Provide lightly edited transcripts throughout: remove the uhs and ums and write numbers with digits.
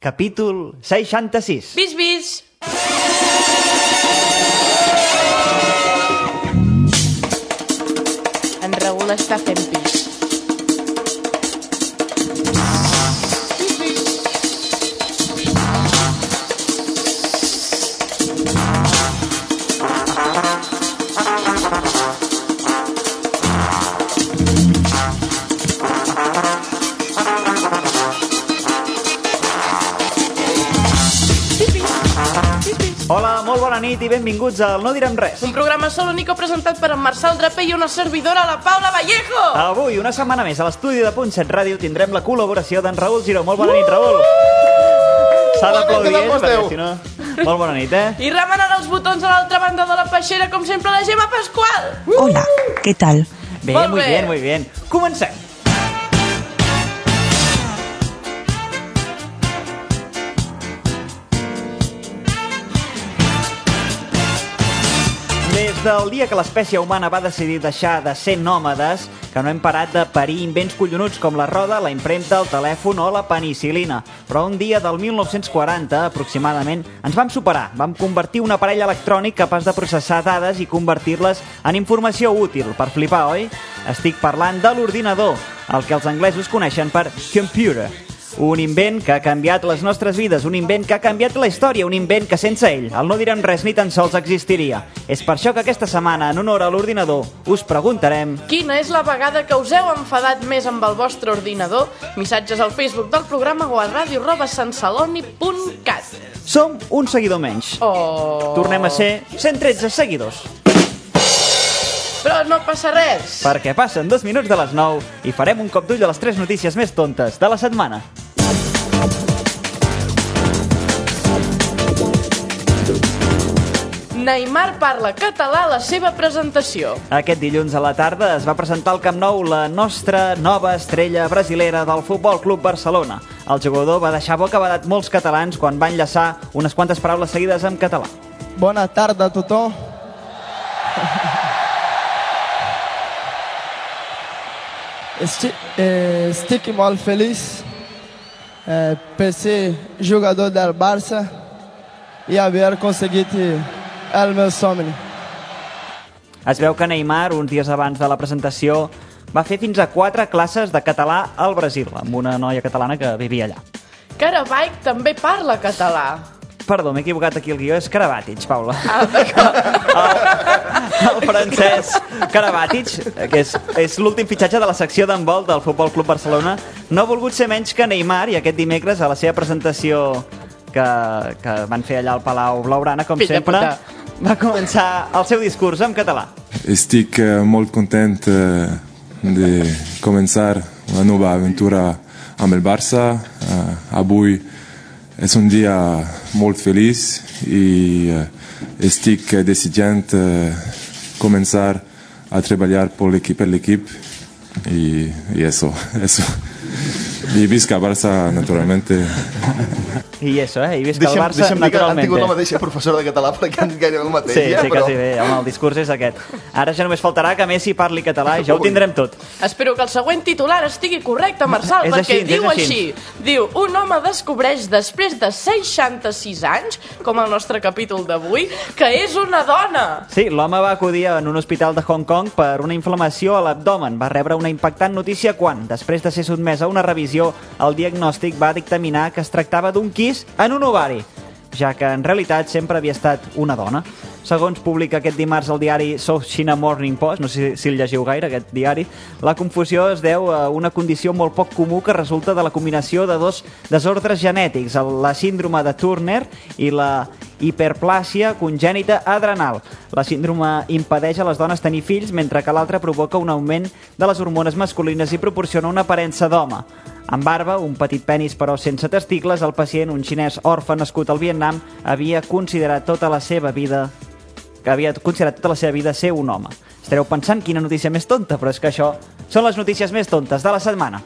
capítol 66. Bis, bis! En Raül està fent pis. Hola, molt bona nit i benvinguts al No direm res. Un programa solonico presentat per en Marçal Draper i una servidora, la Paula Vallejo. Avui, una setmana més, a l'estudi de Punt 7 Ràdio tindrem la col·laboració d'en Raül Giró. Molt bona nit, Raül. S'ha d'aplaudir ell, perquè si no... Molt bona nit, I remenant els botons a l'altra banda de la peixera, com sempre, la Gemma Pasqual. Hola, ¿qué tal? Bé, Molt muy bé. bien, muy bien. Comencem. Des del dia que l'espècie humana va decidir deixar de ser nòmades, que no hem parat de parir invents collonuts com la roda, la impremta, el telèfon o la penicil·lina. Però un dia del 1940, aproximadament, ens vam superar. Vam convertir un aparell electrònic capaç de processar dades i convertir-les en informació útil. Per flipar, oi? Estic parlant de l'ordinador, el que els anglesos coneixen per computer. Un invent que ha canviat les nostres vides, un invent que ha canviat la història, un invent que sense ell el No direm res ni tan sols existiria. És per això que aquesta setmana, en honor a l'ordinador, us preguntarem... Quina és la vegada que us heu enfadat més amb el vostre ordinador? Missatges al Facebook del programa o a radio@santceloni.cat. Som un seguidor menys. Oh. Tornem a ser 113 seguidors. Però no passa res. Perquè passen 2 minuts de les 9 i farem un cop d'ull a les 3 notícies més tontes de la setmana. Neymar parla català a la seva presentació. Aquest dilluns a la tarda es va presentar al Camp Nou la nostra nova estrella brasilera del Futbol Club Barcelona. El jugador va deixar bocabadat molts catalans quan va enllaçar unes quantes paraules seguides en català. Bona tarda a tothom. Estic molt feliç per ser jogador del Barça i haver aconseguit el meu somni. Es veu que Neymar, uns dies abans de la presentació, va fer fins a 4 classes de català al Brasil, amb una noia catalana que vivia allà. Caravaik també parla català. Perdó, m'he equivocat aquí el guió, és Karabatic, Paula. Ah, d'acord. El francès Karabatic, que és l'últim fitxatge de la secció d'handbol del Futbol Club Barcelona, no ha volgut ser menys que Neymar, i aquest dimecres, a la seva presentació que van fer allà al Palau Blaugrana, com Fill de sempre, puta. va començar el seu discurs en català. Estic molt content de començar una nova aventura amb el Barça. Avui és un dia molt feliç i estic desitjant començar a treballar per l'equip y eso. Y visca Barça, naturalmente. I això, i visca el Barça, Deixa'm dir que han naturalment. tingut la mateixa professora de català perquè han gairebé el mateix. Sí, però... quasi bé, home, el discurs és aquest. Ara ja només faltarà que Messi parli català i ja ho tindrem tot. Espero que el següent titular estigui correcte, Marçal, És perquè així, diu és així. així. Diu, un home descobreix després de 66 anys, com el nostre capítol d'avui, que és una dona. Sí, l'home va acudir en un hospital de Hong Kong per una inflamació a l'abdomen. Va rebre una impactant notícia quan, després de ser sotmès a una revisió, el diagnòstic va dictaminar que es tractava d'un quist en un ovari, ja que en realitat sempre havia estat una dona. Segons publica aquest dimarts el diari South China Morning Post, no sé si el llegiu gaire, aquest diari, la confusió es deu a una condició molt poc comú que resulta de la combinació de 2 desordres genètics, la síndrome de Turner i la hiperplàsia congènita adrenal. La síndrome impedeix a les dones tenir fills, mentre que l'altra provoca un augment de les hormones masculines i proporciona una aparença d'home. Amb barba, un petit penis però sense testicles, el pacient, un xinès orfe nascut al Vietnam, havia considerat tota la seva vida ser un home. Estareu pensant quina notícia més tonta, però és que això són les notícies més tontes de la setmana.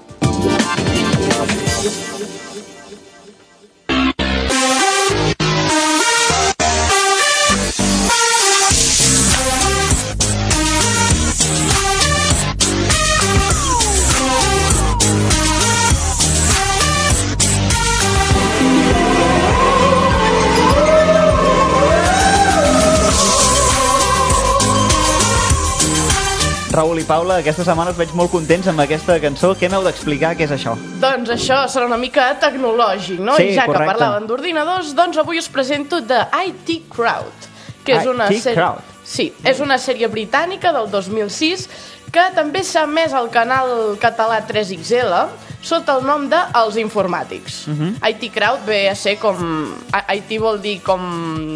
Raül i Paula, aquesta setmana us veig molt contents amb aquesta cançó. Què m'heu d'explicar? Què és això? Doncs això serà una mica tecnològic, no? Sí, I ja correcte. que parlaven d'ordinadors, doncs avui us presento The IT Crowd, que és una IT sèrie... Crowd. Sí, és una sèrie britànica del 2006 que també s'ha emès al canal català 3XL sota el nom de Els Informàtics. IT Crowd ve a ser com... IT vol dir com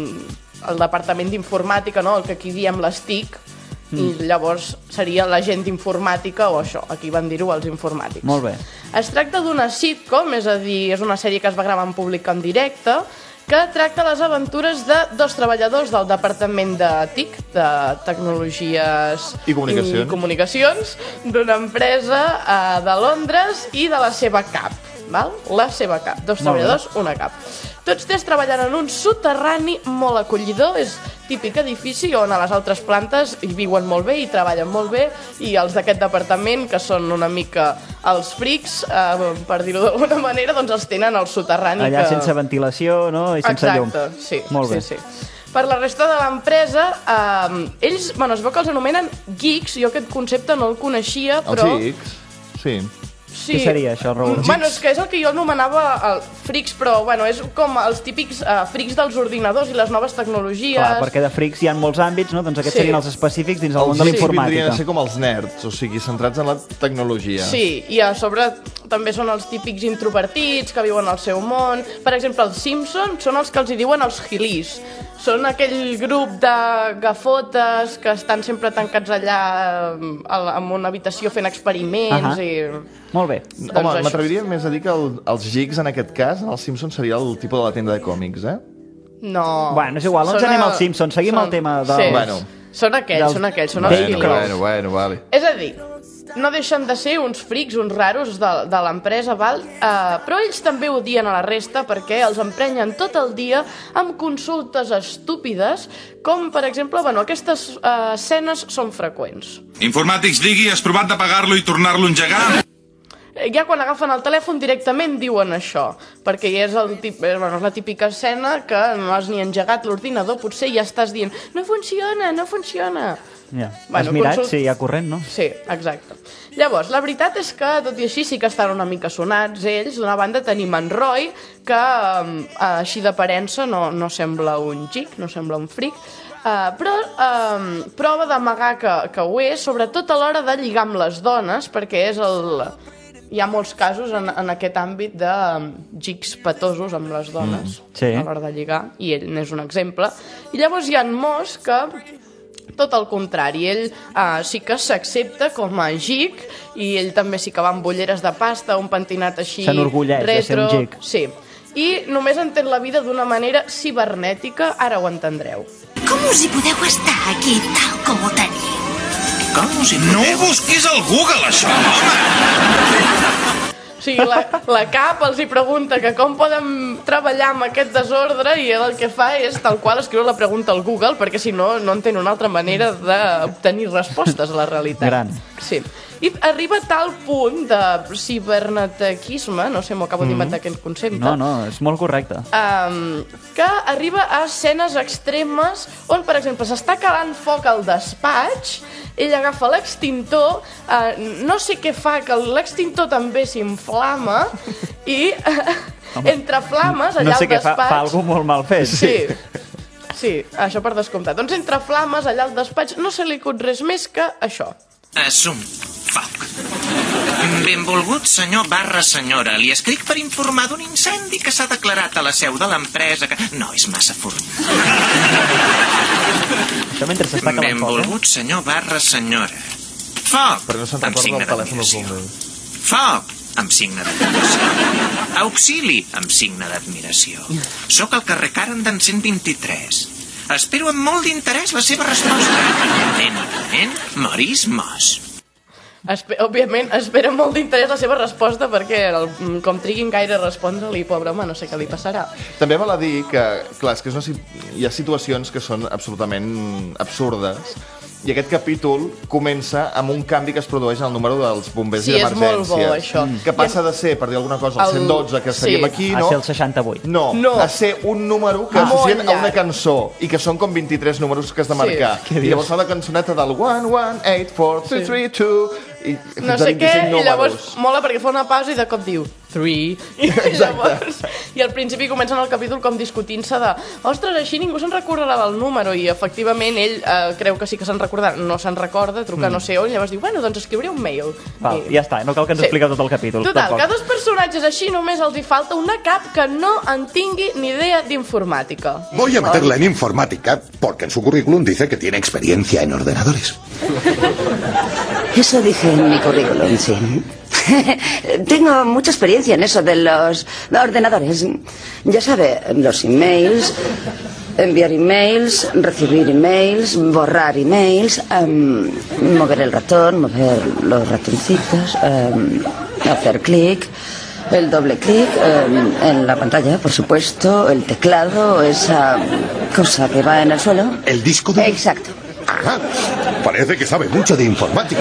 el departament d'informàtica, no? El que aquí diem les TIC, i llavors seria la gent d'informàtica o això, aquí van dir-ho els informàtics. Molt bé. Es tracta d'una sitcom, és a dir, és una sèrie que es va gravar en públic en directe, que tracta les aventures de dos treballadors del departament de TIC, de Tecnologies I Comunicacions. d'una empresa de Londres i de la seva cap. Val? La seva cap. Dos treballadors, una cap. Tots tres treballant en un soterrani molt acollidor, és típic edifici on a les altres plantes hi viuen molt bé i treballen molt bé, i els d'aquest departament, que són una mica els frics, per dir-ho d'alguna manera, doncs els tenen al soterrani. Allà sense ventilació, no? I sense llum. Exacte, sí. Molt bé. Sí. Per la resta de l'empresa, ells, bueno, es veu que els anomenen geeks, jo aquest concepte no el coneixia, però... Els X, sí. Sí. Què seria això, Raül? Bueno, és que és el que jo anomenava frics, però bueno, és com els típics frics dels ordinadors i les noves tecnologies. Clar, perquè de frics hi ha molts àmbits, no? Doncs aquests Sí. serien els específics dins el món de la Els X vindrien informàtica. a ser com els nerds, o sigui, centrats en la tecnologia. Sí, i a sobre també són els típics introvertits que viuen al seu món. Per exemple, els Simpsons són els que els hi diuen els gilis. Són aquell grup de gafotes que estan sempre tancats allà en una habitació fent experiments i... Molt bé. Doncs Home, això. m'atreviria més a dir que els Gigs, en aquest cas, els Simpsons seria el tipus de la tenda de còmics, eh? No. Bueno, és igual, no ens Són anem als Simpsons, seguim el tema dels... Sí. Bueno. Són aquells, són els Dave gilis. Crow. Vale. És a dir, no deixen de ser uns frics, uns raros de l'empresa, val? Però ells també odien a la resta perquè els emprenyen tot el dia amb consultes estúpides, com, per exemple, bueno, aquestes escenes són freqüents. Informàtics, digui, has provat d'apagar-lo i tornar-lo a engegar? Ja quan agafen el telèfon directament diuen això, perquè ja és la típica escena que no has ni engegat l'ordinador, potser ja estàs dient no funciona. Ja. Bueno, Has mirat si hi ha corrent, no? Sí, exacte. Llavors, la veritat és que, tot i així, sí que estan una mica sonats ells. D'una banda tenim en Roy, que així d'aparença no sembla un xic, no sembla un fric, però prova d'amagar que ho és, sobretot a l'hora de lligar amb les dones, perquè és hi ha molts casos en aquest àmbit de xics petosos amb les dones sí. a l'hora de lligar, i ell n'és un exemple. I llavors hi ha en Moss que tot el contrari, ell sí que s'accepta com a geek, i ell també sí que va amb ulleres de pasta, un pentinat així s'enorgulleix de ser un geek. Sí, i només entén la vida d'una manera cibernètica, ara ho entendreu. Com us hi podeu estar aquí tal com ho teniu? Com us hi podeu? No ho busquis al Google, això, home! O sigui, la CAP els hi pregunta que com poden treballar amb aquest desordre, i ell el que fa és tal qual escriure la pregunta al Google, perquè si no entén una altra manera d'obtenir respostes a la realitat. Gran. Sí. I arriba a tal punt de cibernetequisme, no sé, m'ho acabo d'inventar aquest concepte. No, és molt correcte. Que arriba a escenes extremes on, per exemple, s'està calant foc al despatx, ell agafa l'extintor, no sé què fa, que l'extintor també s'inflama, i entre flames allà no sé al què despatx... fa alguna molt mal fet. Sí, això per descomptat. Doncs entre flames allà al despatx no se li acut res més que això. Assum, foc. Benvolgut senyor / senyora, li escric per informar d'un incendi que s'ha declarat a la seu de l'empresa que... No, és massa formal. Això mentre s'està calant foc, Benvolgut senyor / senyora. Foc, Però no se'n amb recorda signe el telèfon dels d'admiració. bombers. Foc, amb signe d'admiració. Auxili, amb signe d'admiració. Soc al carrer Carenden 123. Espero amb molt d'interès la seva resposta. Atentament, Maurice Moss. Òbviament, espera molt d'interès la seva resposta, perquè com triguin gaire a respondre-li, pobre home, no sé què li passarà. També val a dir que, clar, és que hi ha situacions que són absolutament absurdes I aquest capítol comença amb un canvi que es produeix en el número dels bombers i d'emergència. Sí, és molt bo, això. Que passa de ser, per dir alguna cosa, el 112, que estaríem aquí, no? A ser el 68. No, a ser un número que associen a una cançó, i que són com 23 números que has de marcar. I llavors fa la cançoneta del 1184332 i no sé què, i llavors mola perquè fa una pausa i de cop diu 3 i al principi comencen el capítol com discutint-se de ostres, així ningú se'n recordarà del número, i efectivament ell creu que sí que se'n recordarà, no se'n recorda, truca no sé on, i llavors diu, bueno, doncs escriuré un mail. Val, ja està, no cal que ens expliqueu tot el capítol. Total, que a dos personatges així només els hi falta una cap que no en tingui ni idea d'informàtica. Voy a meterla en informática porque en su currículum dice que tiene experiencia en ordenadores. Eso dije en mi currículum, sí. Tengo mucha experiencia en eso de los ordenadores. Ya sabe, los emails, enviar emails, recibir emails, borrar emails, mover el ratón, mover los ratoncitos, hacer clic, el doble clic en la pantalla, por supuesto, el teclado, esa cosa que va en el suelo. ¿El disco duro? Exacto. Ah, parece que sabe mucho de informática.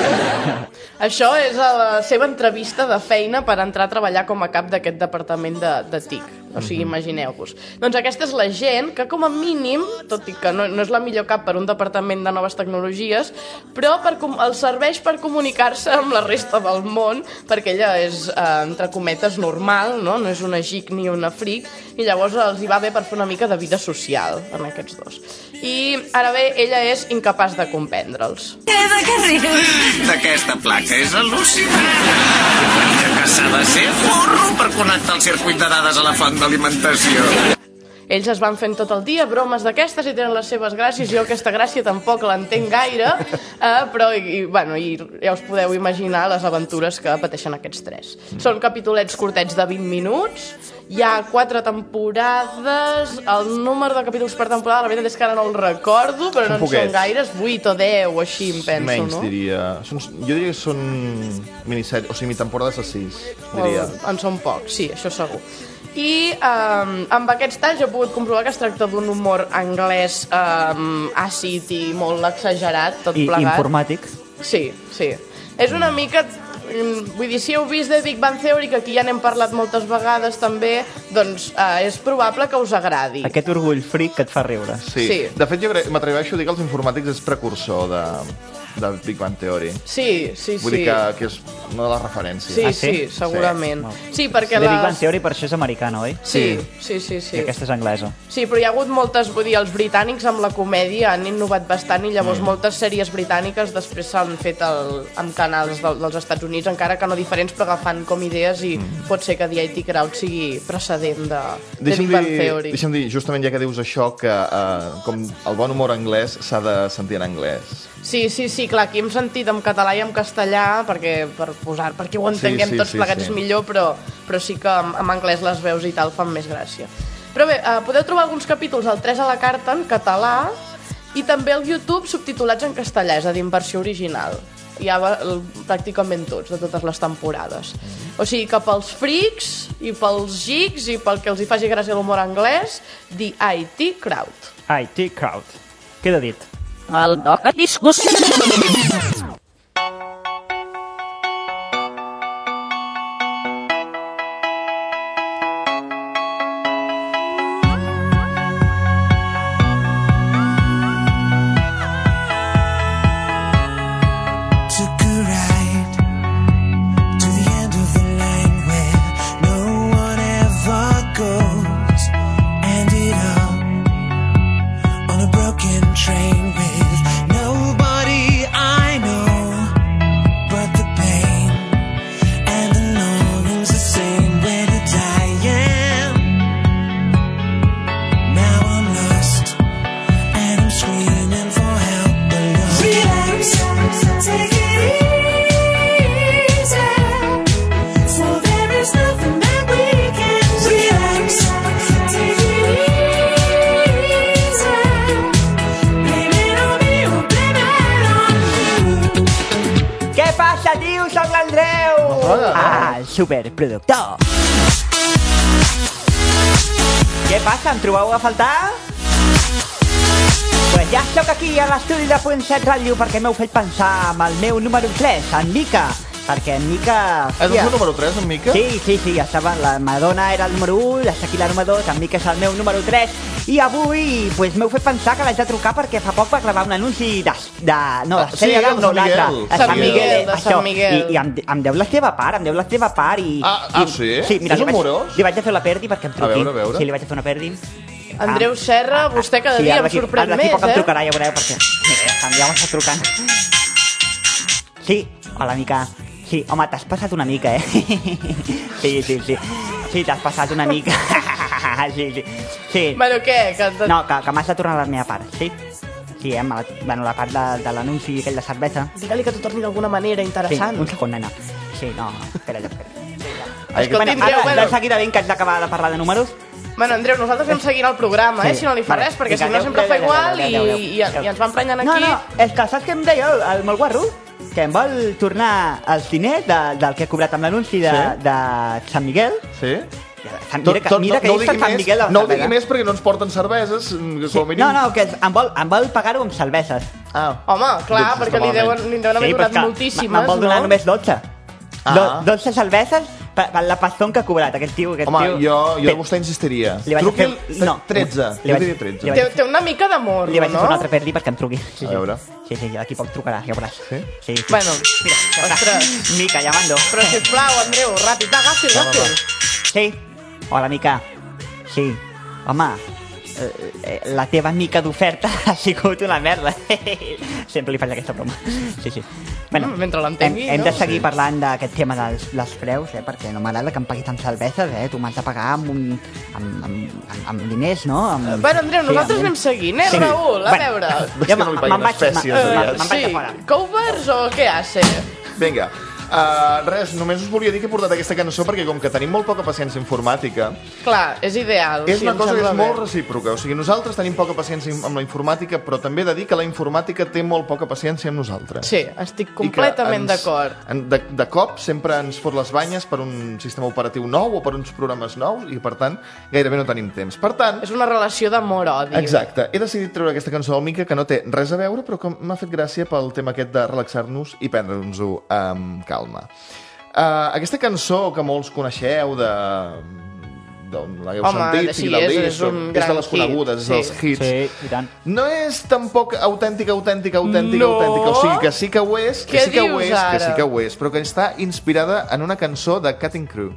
Això és la seva entrevista de feina per entrar a treballar com a cap d'aquest departament de TIC. O sigui, imagineu-vos. Doncs aquesta és la gent que, com a mínim, tot i que no és la millor cap per un departament de noves tecnologies, però els serveix per comunicar-se amb la resta del món, perquè ella és, entre cometes, normal, no és una geek ni una freak, i llavors els hi va bé per fer una mica de vida social amb aquests dos. I ara bé, ella és incapaç de comprendre'ls. De què rius? D'aquesta placa és al·lucinant. Que s'ha de ser forro per connectar el circuit de dades a la font d'alimentació. Ells es van fent tot el dia bromes d'aquestes i tenen les seves gràcies. Jo aquesta gràcia tampoc l'entenc gaire, però ja us podeu imaginar les aventures que pateixen aquests tres. Són capítolets curtets de 20 minuts, hi ha 4 temporades, el número de capítols per temporada, la veritat és que ara no el recordo, però no en són gaires, 8 o 10 o així, em penso, menys, no? Diria. Jo diria que són minissèries, o sigui, temporades de 6, diria. En són pocs, sí, això segur. I amb aquests talls he pogut comprovar que es tracta d'un humor anglès àcid i molt exagerat, tot plegat. I informàtic. Sí. És una mica... Vull dir, si heu vist The Big Bang Theory, que aquí ja n'hem parlat moltes vegades també, doncs és probable que us agradi. Aquest orgull fric que et fa riure. Sí. De fet, jo m'atreveixo a dir que els informàtics és precursor de Big Bang Theory. Sí. Vull dir que és una de les referències. Sí, segurament. Sí, perquè The Big Bang Theory per això és americana, oi? Sí. I aquesta és anglesa. Sí, però hi ha hagut moltes... Vull dir, els britànics amb la comèdia han innovat bastant i llavors moltes sèries britàniques després s'han fet amb canals dels Estats Units, encara que no diferents, però agafant com idees, i pot ser que The IT Crowd sigui precedent de Big Bang Theory. Deixa'm dir, justament ja que dius això, que com el bon humor anglès s'ha de sentir en anglès. Sí, clar, aquí hem sentit en català i en castellà perquè ho entenguem tots plegats millor, però sí que en anglès les veus i tal fan més gràcia. Però bé, podeu trobar alguns capítols al 3 a la carta en català i també al YouTube subtitulats en castellà, és a dir, en versió original. Hi ha pràcticament tots, de totes les temporades. O sigui que pels freaks i pels geeks i pel que els hi faci gràcia l'humor anglès, The IT Crowd. IT Crowd. Queda dit. El doc a discussió. Superproductor. Què passa? Em trobeu a faltar? Pues ja sóc aquí a l'estudi de Punt7 Ràdio perquè m'heu fet pensar amb el meu número 3, en Mica. Perquè en Mica... És el número 3, en Mica? Sí, ja estava. La Madonna era el número 1, està aquí la número 2, en Mica és el meu número 3. I avui pues, m'heu fet pensar que l'haig de trucar perquè fa poc va clavar un anunci de Sant Miguel. I em deu la teva part, i... Sí? Sí, mira, és un morós? Li vaig a fer la perdi perquè em truqui. A veure. Sí, li vaig a fer una perdi. Andreu Serra, vostè cada dia em sorprèn més, D'aquí poc em trucarà, ja veureu, perquè... Mira, ja m'està trucant. Sí, hola, Mica. Sí, home, t'has passat una mica, Sí. Sí, t'has passat una mica. Sí. Bueno, què? No, que m'has de tornar a la meva part, sí? Sí, la part de l'anunci aquell de cervesa. Digue-li que t'ho torni d'alguna manera interessant. Sí, un segon, nena. Sí, no, espera. Escolti, Andreu, Ara, de seguida ben que haig d'acabar de parlar de números. Bueno, Andreu, nosaltres anem seguint el programa, si no li fa res, perquè si no sempre fa igual i ens va emprenyant aquí. No, és que saps què em deia el molt guarro? Que em vol tornar els diners del que he cobrat amb l'anunci de Sant Miguel. Sí? Mira que he dit Sant Miguel. No ho digui més perquè no ens porten cerveses, com a mínim. No, que em vol pagar-ho amb cerveses. Home, clar, perquè li deuen haver donat moltíssimes, no? Em vol donar només 12. 12 cerveses per la pastón que ha cobrat aquest tio. Home, jo de vostè insistiria. Truqui'l 13. Jo diria 13. Té una mica d'amor, no? Li vaig a fer una altra perdi perquè em truqui. A veure. Sí, d'aquí poc trucarà, ja veuràs. Sí? Bueno, ostres. Mica, llamando. Però sisplau, Andreu, ràpid, ràpid. Sí. Hola, Mica. Sí. Home, la teva mica d'oferta ha sigut una merda. Sempre li faig aquesta broma. Sí. Bueno, mentre l'entengui, hem de seguir parlant d'aquest tema dels preus, perquè no m'agrada que em paguis amb cerveses, tu m'has de pagar amb diners, no? Bueno, Andreu, nosaltres anem seguint, Raül? A veure. Me'n vaig a fora. Covers o què hace? Vinga. Res, només us volia dir que he portat aquesta cançó perquè com que tenim molt poca paciència informàtica... Clar, és ideal. És una cosa que és molt recíproca. O sigui, nosaltres tenim poca paciència amb la informàtica, però també he de dir que la informàtica té molt poca paciència amb nosaltres. Sí, estic completament d'acord. De cop sempre ens fot les banyes per un sistema operatiu nou o per uns programes nous i, per tant, gairebé no tenim temps. Per tant... És una relació d'amor-odi. Exacte. He decidit treure aquesta cançó del Mica que no té res a veure, però que m'ha fet gràcia pel tema aquest de relaxar-nos i prendre-nos-ho amb calma. Aquesta cançó que molts coneixeu d'on l'hagueu sentit, sí, és de les conegudes, és dels hits. Sí, i tant. No és tampoc autèntica. O sigui, que sí que ho és, que sí que ho és, però que està inspirada en una cançó de Cutting Crew.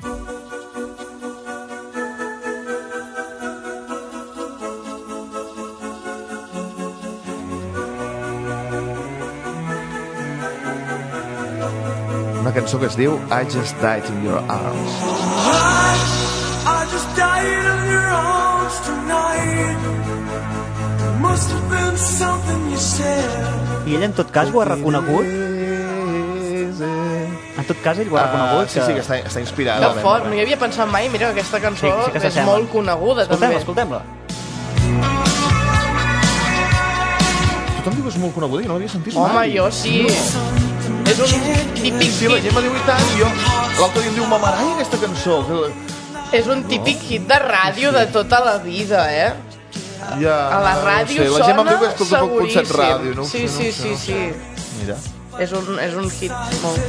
Una cançó que es diu I Just Died in Your Arms. I just died in your arms tonight. Must have been something you said. I ell en tot cas ho ha reconegut? En tot cas ell ho ha reconegut? Sí, que està inspirada. Que fort, no hi havia pensat mai. Mira, aquesta cançó és molt coneguda. Escoltem-la. Tothom diu que és molt coneguda i no l'havia sentit mai. Home, jo sí. És un típic hit. Sí, la gent me diu i tant, i jo l'altre dia em diu, m'agrada aquesta cançó. És un típic hit de ràdio de tota la vida, Ja, a la ràdio sona seguríssim. La gent m'em diu que escolta poc Punt7 Ràdio, no? Sí. Mira. És un hit molt...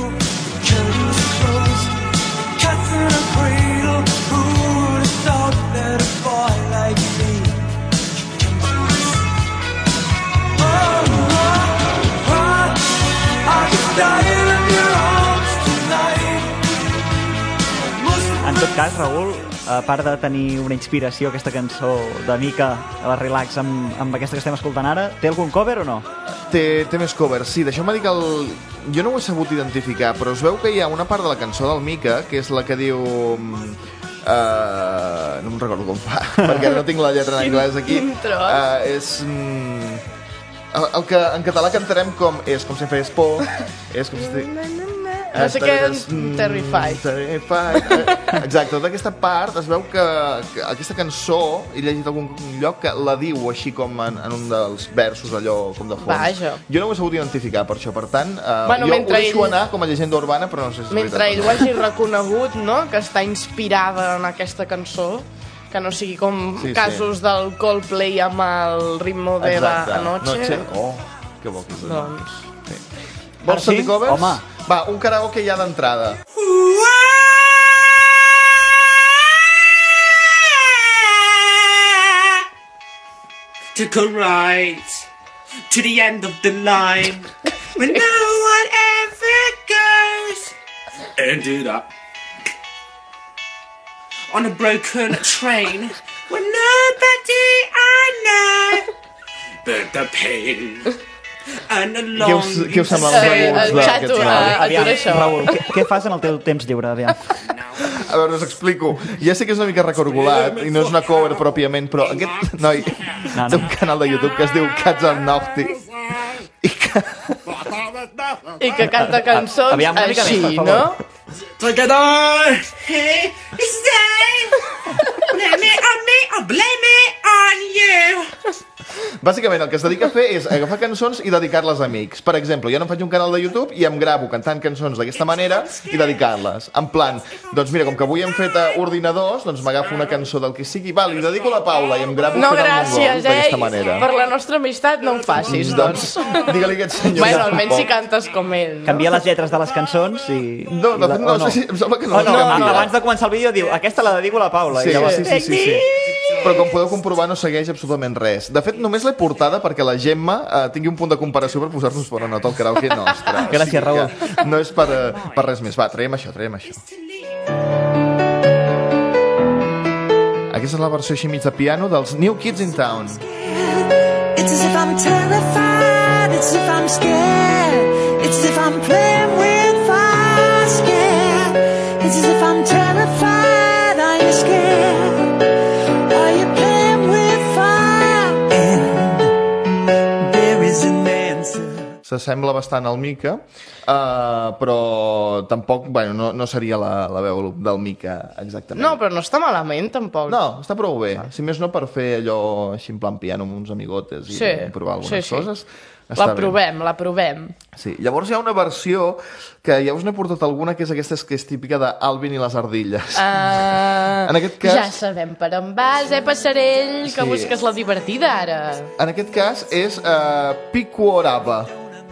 En tot cas, Raül, a part de tenir una inspiració, aquesta cançó de Mica, a la Relax, amb aquesta que estem escoltant ara, té algun cover o no? Té més covers, sí. Deixeu-me dir que jo no ho he sabut identificar, però es veu que hi ha una part de la cançó del Mica, que és la que diu... no em recordo com fa, perquè no tinc la lletra en anglès aquí. És... el que en català cantarem com és com si fes por, és com si... No sé què, Terrified. Exacte, tota aquesta part es veu que aquesta cançó, he llegit algun lloc que la diu així com en un dels versos, allò com de fons. Vaja. Jo no ho he sabut identificar per això, per tant, jo ho deixo anar com a llegenda urbana, però no sé si és veritat. Mentre ell ho hagi reconegut, no?, que està inspirada en aquesta cançó, Que no sigui com casos del Coldplay amb el ritmo de la noche. Oh, que bo que és. Doncs... Vols sentir covers? Home. Va, un karaoke ja d'entrada. To go right to the end of the line when no one ever goes. Ended up on a broken train when nobody I know but the pain and the long... Què us sembla els rebuts d'aquest final? Atura això. Raül, què fas en el teu temps lliure? Aviam. A veure, us explico. Ja sé que és una mica recorgolat i no és una cover pròpiament, però aquest noi té un canal de YouTube que es diu Cats and Naughty i que canta cançons així, no? Take it on, hey, it's time. Blame it on me or blame it on you. Bàsicament el que es dedica a fer és agafar cançons i dedicar-les a amics. Per exemple, jo no em faig un canal de YouTube i em gravo cantant cançons d'aquesta manera i dedicar-les. En plan, doncs mira, com que avui hem fet ordinadors, doncs m'agafo una cançó del que sigui, va, li dedico a la Paula i em gravo fent el mongol d'aquesta manera. Per la nostra amistat no em facis, doncs. Digue-li aquest senyor. Bueno, almenys si cantes com ell. Canvia les lletres de les cançons i... No, em sembla que no. Abans de començar el vídeo diu, aquesta la dedico a la Paula. Sí. Però com podeu comprovar no segueix absolutament res. De fet, només l'he portada perquè la Gemma tingui un punt de comparació per posar-nos bona nota al karaoke nostre. Gràcies, Raül. No és per res més. Va, traiem això. Aquesta és la versió així mig de piano dels New Kids in Town. It's as if I'm terrified, it's as if I'm scared, it's as if I'm playing with fire, scared, it's as if I'm terrified, are you scared, are you playing with fire, and there is an answer. S'assembla bastant al Mika, però tampoc, bueno, no seria la veu del Mika exactament. No, però no està malament, tampoc. No, està prou bé. Si més no, per fer allò així en plan piano amb uns amigotes i provar algunes coses. La provem. Sí, llavors hi ha una versió que ja us n'he portat alguna, que és aquesta que és típica d'Alvin i les ardilles. En aquest cas... Ja sabem per on vas, Passarell, que busques la divertida, ara. En aquest cas és Pico Orava.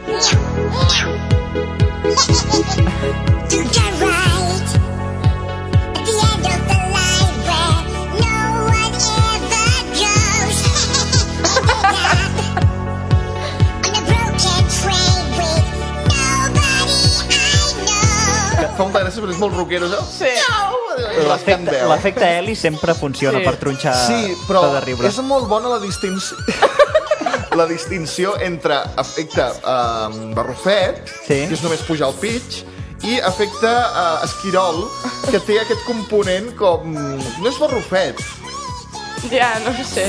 Fa molta gràcia, però és molt rockero, això. Sí. L'efecte Eli sempre funciona per tronxar tot de riure. És molt bona la distinció entre efecte barrufet, que és només pujar el pitch, i efecte esquirol, que té aquest component com... No és barrufet. Ja, no sé.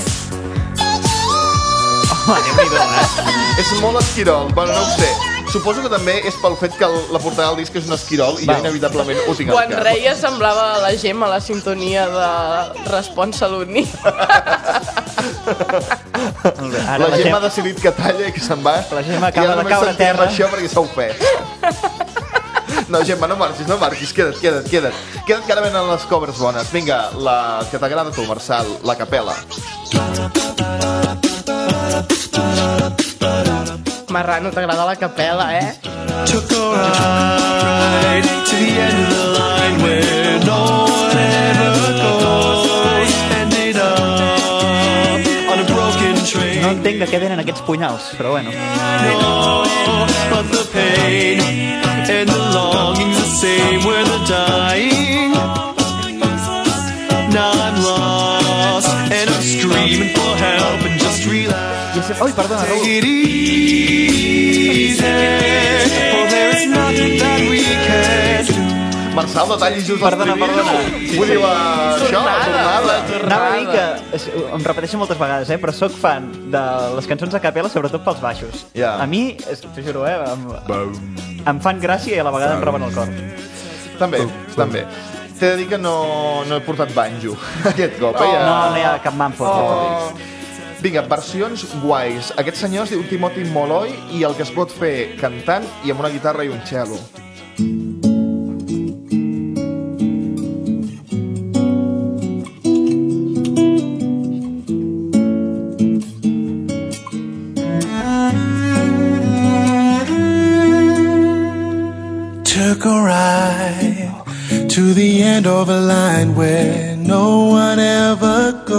És molt esquirol, bueno, no ho sé. Suposo que també és pel fet que la portada del disc és un esquirol i jo inevitablement ho tinc al cap. Quan reia semblava la Gemma a la sintonia de Respon Saluní. La Gemma ha decidit que talla i que se'n va. La Gemma acaba de caure a terra. Això perquè s'ha ofès. No, Gemma, no marxis, queda't. Queda't que ara venen les covers bones. Vinga, la que t'agrada a tu, Marçal, la capela. Marrano, t'agrada la capela, Took a ride to the end of the line where no one ever goes. Ended up on a broken train. No entenc de què venen aquests punyals, però bueno. No, but the pain and the longing's the same where the dying. Now I'm lost and I'm screaming for help and just relax. Oi, perdona, Raül. Take it easy, for there is nothing that we can do. Marçal, no tallis just Perdona. Vull dir, això, la tornada. Anava a dir que, em repeteixo moltes vegades, però sóc fan de les cançons a capella, sobretot pels baixos. A mi, t'ho juro, em fan gràcia i a la vegada em roben el cor. També. T'he de dir que no he portat banjo aquest cop. No hi ha cap Manford. Vinga, versions guais. Aquest senyor es diu Timothy Molloy i el que es pot fer cantant i amb una guitarra i un cello.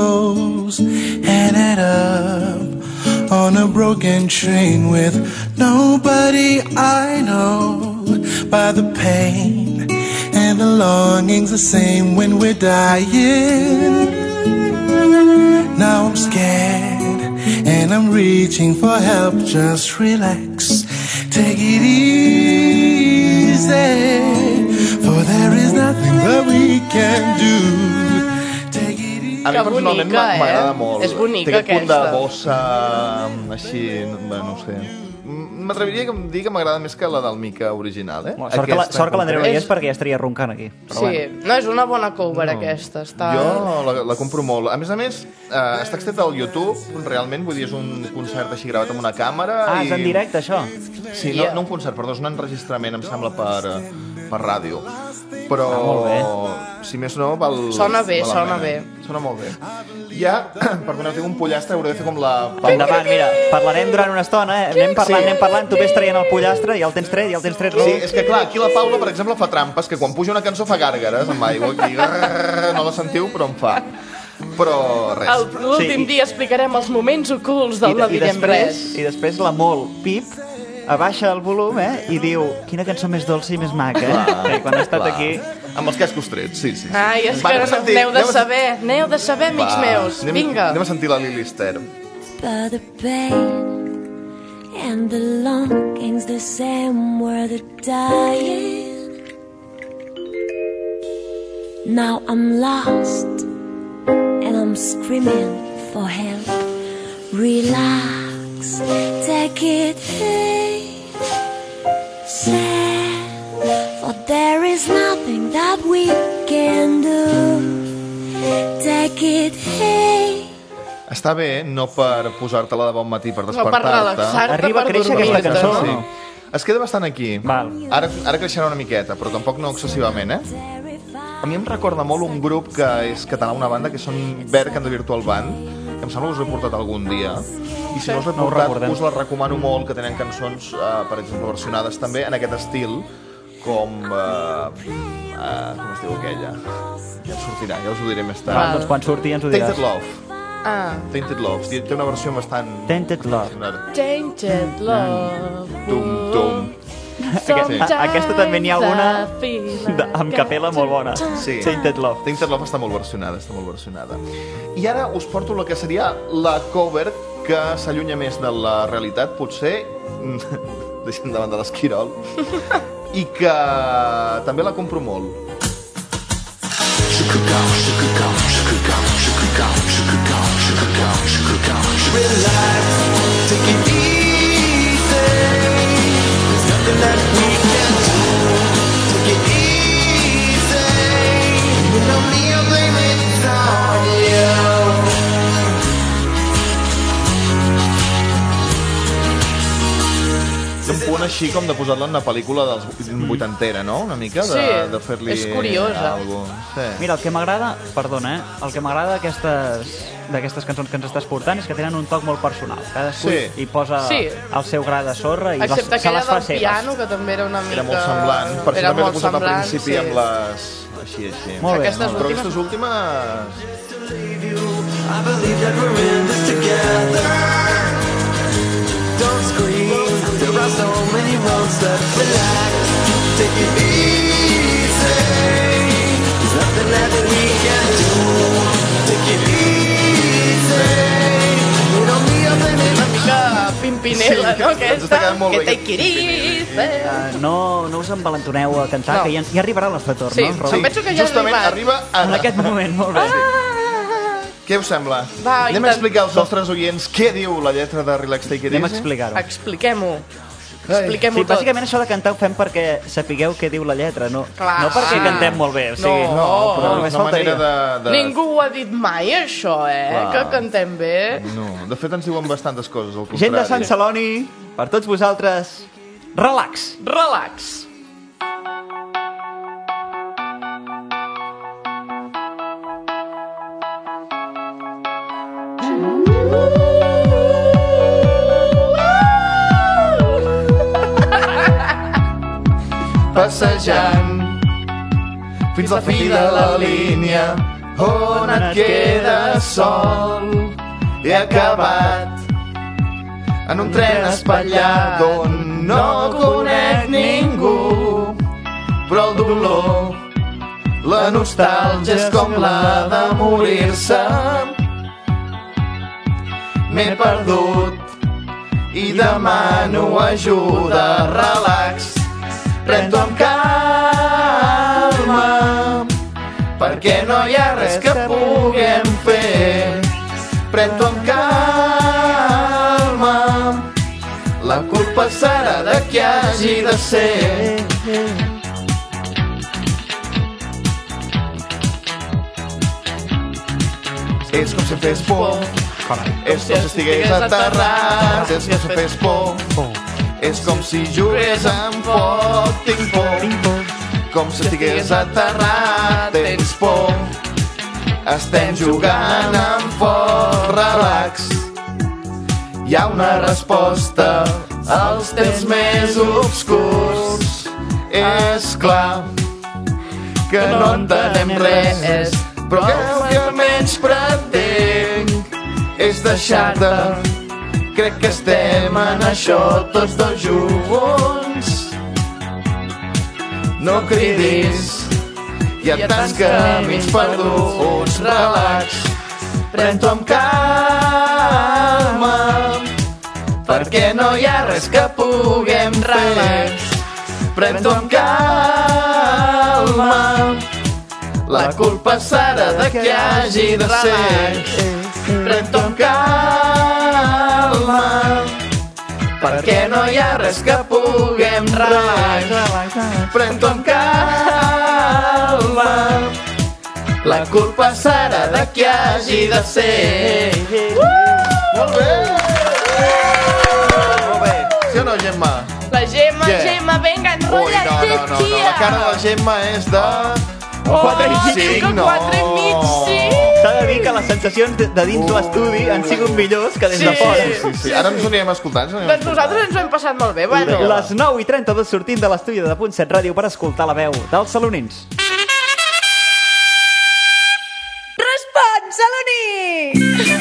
goes, headed up on a broken train with nobody I know. By the pain and the longing's the same when we're dying. Now I'm scared and I'm reaching for help. Just relax, take it easy, for there is nothing that we can do. A mi personalment m'agrada molt. És bonica, aquesta. Té aquest punt de aquesta. bossa, així, no sé. M'atreviria a dir que m'agrada més que la del Mica original, eh? Sort que l'Andreu no hi és perquè ja estaria roncant aquí. Però Sí, no, és una bona cover aquesta. Està... Jo la compro molt. A més, està extret al YouTube, realment, vull dir, és un concert així gravat amb una càmera. És en directe, això? Sí, no un concert, perdó, és un enregistrament, em sembla, per ràdio. Però, molt bé. Si més no, val... Sona bé, sona bé. Sona molt bé. Ja, perdoneu, tinc un pollastre, hauré de fer com la... Endavant, mira, parlarem durant una estona, anem parlant, tu ves traient el pollastre, ja el tens tret, Ru. Sí, és que clar, aquí la Paula, per exemple, fa trampes, que quan puja una cançó fa gàrgares amb aigua, aquí, no la sentiu, però em fa. Però res. L'últim dia explicarem els moments ocults del No direm res. I després la Molt Pip abaixa el volum, i diu quina cançó més dolça i més maca, quan ha estat aquí... Amb els cascos trets, sí. Ai, és que n'heu de saber, amics meus. Vinga. Anem a sentir la Lily Ster. But the pain and the longing's the same where the dying. Now I'm lost and I'm screaming for help. Relax, take it easy, for there is nothing that we can do. Take it easy. Està bé, no per posar-te-la de bon matí, per despertar-te. No per relaxar-te, Arriba a créixer aquesta cançó, sí. no? Es queda bastant aquí. Val. Ara creixerà una miqueta, però tampoc no excessivament, A mi em recorda molt un grup que és català, una banda, que són Berg and the Virtual Band, que em sembla que us he portat algun dia. I si no us l'he portat, us la recomano molt, que tenen cançons, per exemple, versionades també en aquest estil, com es diu aquella? Ja ens sortirà, ja us ho diré més tard. Doncs quan surti ens ho diràs. Tainted Love. Tainted Love. Té una versió bastant... Tainted Love. Tainted Love. Tum. Aquesta també n'hi ha alguna amb capella molt bona. Sí. Tainted Love. Tainted Love està molt versionada, I ara us porto la que seria la cover que s'allunya més de la realitat, potser, deixem davant de l'Esquirol, i que també la compro molt. Relax, take it easy. There's nothing that we can do. Take it easy. You know me, I'll blame it on you. Un punt així com de posar-la en una pel·lícula dels 80era, no? Una mica, de fer-li... és curiosa. Sí. Mira, el que m'agrada, perdona, el que m'agrada d'aquestes cançons que ens estàs portant és que tenen un toc molt personal. Cadascú hi posa el seu gra de sorra i se les fa seves. Excepte aquella del piano, que també era una mica... Era molt semblant. Per això també l'he posat al principi amb les... Així. Molt bé. Però aquestes últimes... I believe that we're in this together. Don't scream, there are so many roads left. Relax, take it easy. There's nothing that we can do. Take it easy. You don't need a minute. Una mica pimpinela, no, aquesta? Que take it easy. No us envalentoneu a cantar, que ja arribarà el nostre torn, sí, no? Sí, penso que ja justament arriba en aquest moment, molt bé. Què us sembla? Va, anem a explicar als nostres oients què diu la lletra de Relax, Take It Easy? Anem a explicar-ho. Expliquem-ho Sí, tot. bàsicament això de cantar ho fem perquè sapigueu què diu la lletra, no perquè cantem molt bé. O sigui, però només és una manera de... Ningú ho ha dit mai, això, que cantem bé. No, de fet ens diuen bastantes coses, al contrari. Gent de Sant Celoni, per tots vosaltres, relax. Relax. Passejant fins al fi de la línia, On et quedes sol i acabat en un tren espatllat on no conec ningú, però el dolor, la nostàlgia és com la de morir-se. M'he perdut i demano ajuda, relax, pren-t'ho amb calma, perquè no hi ha res que puguem fer. Pren-t'ho amb calma, la culpa serà de qui hagi de ser. És com si fes por, és com si estigués aterrat, és com si fes por, és com si jugués amb foc, tinc por, com si estigués aterrat, tens por, estem jugant amb foc, relax. Hi ha una resposta als temps més obscurs, és clar que no entenem res, però que menys pretenc és deixar-te. Crec que estem en això tots dos junts. No cridis, hi ha tants camins perduts, relax, pren-t'ho amb calma, perquè no hi ha res que puguem fer. Pren-t'ho amb calma, la culpa serà de qui hagi de ser. Pren-t'ho amb calma, perquè no hi ha res que puguem fer. Pren-t'ho amb calma, la culpa serà de qui hagi de ser. Molt bé! Molt bé. Sí o no, Gemma? La Gemma, Gemma, venga, enrotlla't, tia! La cara de la Gemma és de... 4 i 5, no? 4 i mig, sí! S'ha de dir que les sensacions de dins l'estudi han sigut millors que des de fora. Sí. Ara ens anirem escoltant. Doncs nosaltres ens ho hem passat molt bé, bueno. Les 9:32 sortint de l'estudi de .7 Ràdio per escoltar la veu dels salonins. Respon, saloní!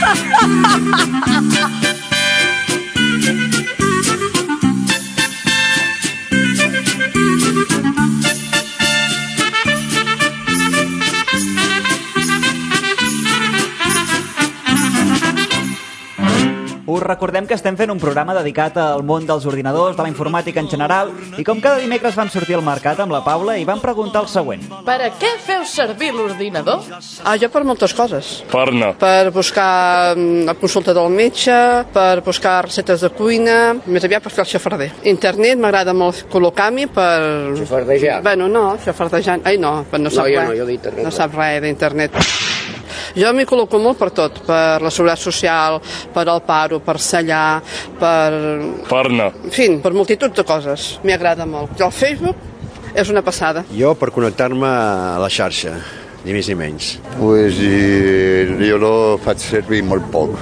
Us recordem que estem fent un programa dedicat al món dels ordinadors, de la informàtica en general, i com cada dimecres vam sortir al mercat amb la Paula i vam preguntar el següent. Per a què feu servir l'ordinador? Jo per moltes coses. Per Per buscar la consulta del metge, per buscar receptes de cuina, més aviat per fer el xafarder. Internet m'agrada molt col·locar-m'hi per... Xafardejar? Bueno, no, xafardejant... Ai, no, no sap res. No sap res d'internet. Jo m'hi col·loco molt per tot, per la seguretat social, per el paro, per sellar, per... En fi, per multitud de coses. M'hi agrada molt. El Facebook és una passada. Jo per connectar-me a la xarxa, ni més ni menys. Pues jo lo faig servir molt poc.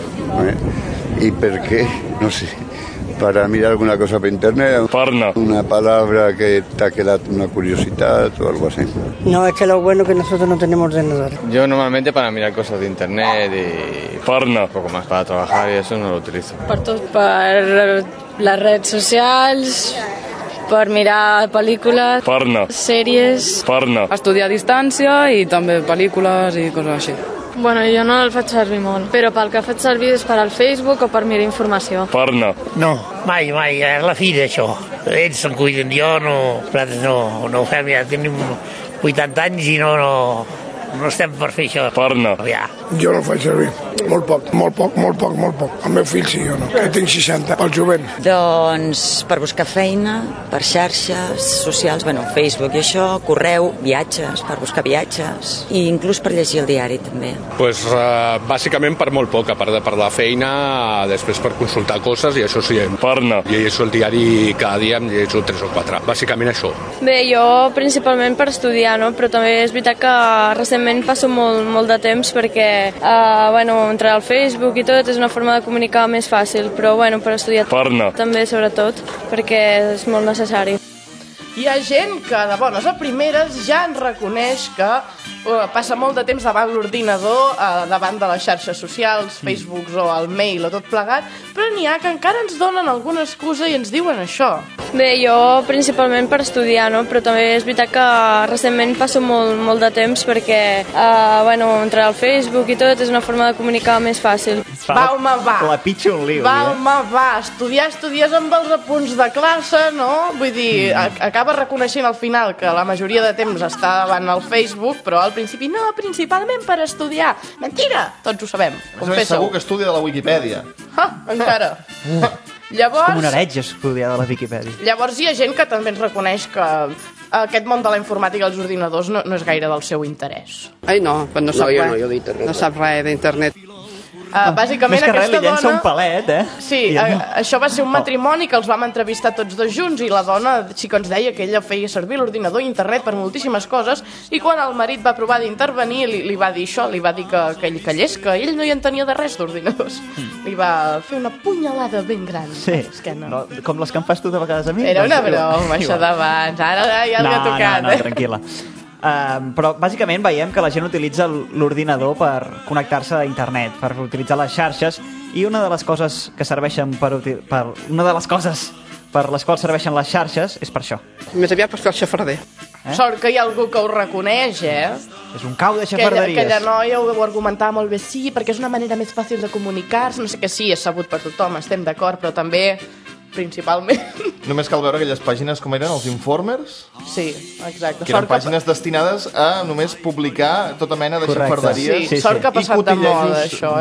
I per què? No sé. Para mirar alguna cosa por internet, una palabra que te ha quedado una curiosidad o algo así. No, es que lo bueno es que nosotros no tenemos ordenador. Yo normalmente para mirar cosas de internet y un poco más para trabajar y eso no lo utilizo. Per tot, per les redes socials, per mirar pel·lícules, sèries, estudiar a distància i també pel·lícules i coses així. Bueno, jo no el faig servir molt, però pel que faig servir és per al Facebook o per mirar informació. No, mai, és la fi d'això. Ells se'n cuiden, jo no, nosaltres no ho fem, ja tenim 80 anys i no estem per fer això. Ja. Jo no el faig servir, molt poc. El meu fill sí, jo no, que tinc 60, pel jovent. Doncs per buscar feina, per xarxes socials, Facebook i això, correu, viatges, per buscar viatges, i inclús per llegir el diari també. Pues bàsicament per molt poc, a part de per la feina, després per consultar coses i això sí, llegeixo el diari cada dia, em llegeixo 3 o 4, bàsicament això. Bé, jo principalment per estudiar, no? Però també és veritat que recentment passo molt de temps perquè entrar al Facebook i tot és una forma de comunicar més fàcil, però per estudiar també sobretot perquè és molt necessari. Hi ha gent que de bones a primeres ja en reconeix que passa molt de temps davant l'ordinador, davant de les xarxes socials, Facebooks o el mail o tot plegat, però n'hi ha que encara ens donen alguna excusa i ens diuen això. Bé, jo principalment per estudiar, no? Però també és veritat que recentment passo molt de temps perquè, entrar al Facebook i tot és una forma de comunicar més fàcil. Va, home, va. La pitja un liu. Va, home, va. Estudies amb els apunts de classe, no? Vull dir, acabes reconeixent al final que la majoria de temps està davant el Facebook, però al principi no, principalment per estudiar. Mentira! Tots ho sabem. Segur que estudia de la Wikipedia. Encara. Llavors, és com un heretge estudiar de la Wikipedia. Llavors hi ha gent que també ens reconeix que aquest món de la informàtica i els ordinadors no és gaire del seu interès. Ai, no, però no sap res. No sap res d'internet. Bàsicament més que res, aquesta li llença dona... un palet, Sí, això va ser un matrimoni que els vam entrevistar tots dos junts i la dona sí que ens deia que ella feia servir l'ordinador i internet per moltíssimes coses i quan el marit va provar d'intervenir li va dir això, li va dir que ell callés, que ell no hi entenia de res d'ordinadors. Li va fer una punyalada ben gran a l'esquena. No, com les que em fas tu de vegades a mi. Era una broma, això d'abans. Ara ja l'ha tocat. No, tranquil·la. Però bàsicament veiem que la gent utilitza l'ordinador per connectar-se a internet, per utilitzar les xarxes, i una de les coses que serveixen una de les coses per les quals serveixen les xarxes és per això. Més aviat per fer el xafarder. Sort que hi ha algú que ho reconeix, És un cau de xafarderies. Aquella noia ho argumentava molt bé, sí, perquè és una manera més fàcil de comunicar-se, no sé què, sí, és sabut per tothom, estem d'acord, però també principalment. Només cal veure aquelles pàgines com eren els Informers. Sí, exacte. Que eren pàgines destinades a només publicar tota mena de xafarderies. Sí, sort que ha passat de moda, això,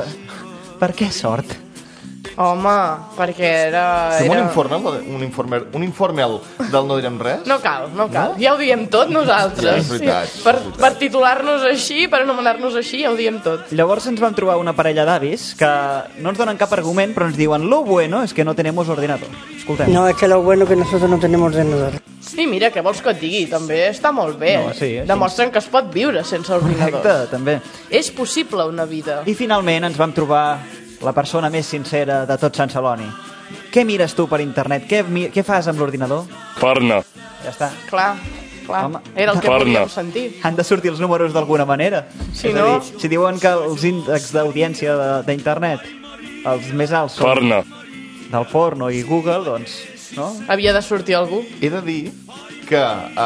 Per què sort? Home, perquè era... Un informe del No direm res? No cal. Ja ho diem tot nosaltres. Ja, és veritat. Per titular-nos així, per anomenar-nos així, ja ho diem tot. Llavors ens vam trobar una parella d'avis que no ens donen cap argument, però ens diuen lo bueno es que no tenemos ordenador. Escoltem. No, es que lo bueno que nosotros no tenemos ordenador. Sí, mira, què vols que et digui? També està molt bé. No, sí. Demostren que es pot viure sense ordinador. Correcte, també. És possible una vida. I finalment ens vam trobar la persona més sincera de tot Sant Celoni. Què mires tu per internet? Què fas amb l'ordinador? Porno. Ja està. Clar. Home, era el que volíem sentir. Han de sortir els números d'alguna manera. Si no... Si diuen que els índexs d'audiència d'internet, els més alts són... Porno. Del porno i Google, doncs... No? Havia de sortir algú. He de dir que